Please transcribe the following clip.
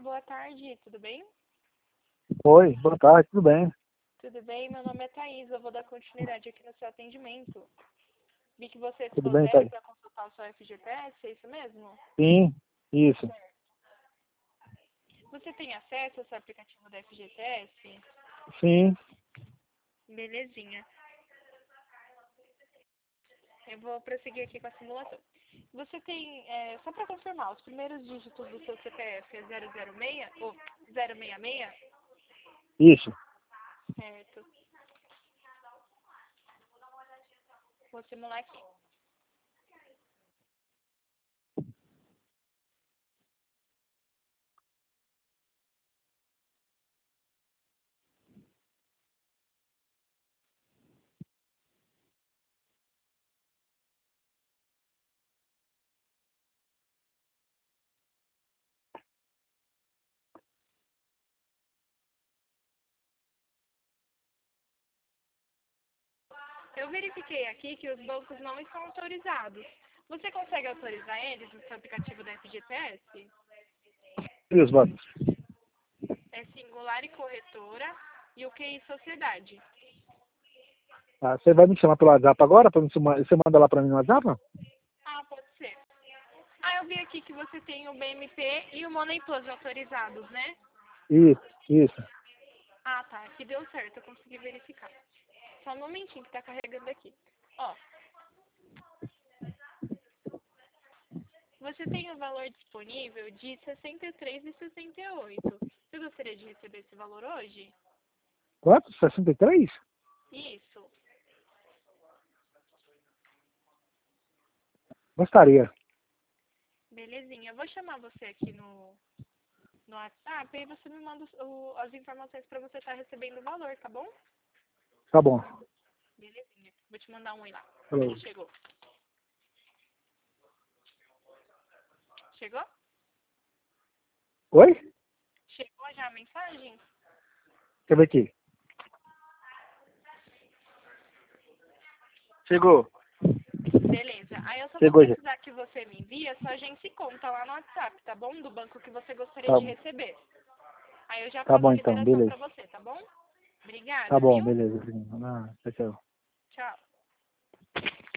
boa tarde, tudo bem? Oi, boa tarde, tudo bem? Tudo bem, meu nome é Thaís, eu vou dar continuidade aqui no seu atendimento. Vi que você Tudo ficou bem, zero Thaís? para consultar o seu FGTS, é isso mesmo? Sim, isso. Você tem acesso ao seu aplicativo da FGTS? Sim, Belezinha. Eu vou prosseguir aqui com a simulação. Você tem, só para confirmar, os primeiros dígitos do seu CPF é 006 ou 066? isso. Certo. Vou simular aqui. Eu verifiquei aqui que os bancos não estão autorizados. Você consegue autorizar eles no seu aplicativo da FGTS? E os bancos? É Singular e Corretora e o QI Sociedade. Ah, você vai me chamar pelo WhatsApp agora? Você manda lá pra mim no WhatsApp? Não? Ah, pode ser. Ah, eu vi aqui que você tem o BMP e o Money Plus autorizados, né? Isso. Ah, tá. Aqui deu certo, eu consegui verificar. Só um momentinho que tá carregando aqui. Ó, você tem o valor disponível de R$ 63,68. Você gostaria de receber esse valor hoje? Quanto? 63? Isso. Gostaria. Belezinha. Eu vou chamar você aqui no WhatsApp e aí você me manda as informações para você estar recebendo o valor, tá bom? Tá bom. Belezinha. Vou te mandar um oi lá. Falou. Chegou. Chegou? Oi? Chegou já a mensagem? Deixa eu ver aqui. Chegou. Beleza. Aí eu só vou Chegou já. precisar que você me envie a sua agência e conta lá no WhatsApp, tá bom? Do banco que você gostaria Tá, de receber. Aí eu já tá faço a bom então, liberação beleza. para você, tá bom? Tá Obrigada, bom, viu? beleza. Ah, tchau, tchau. Tchau.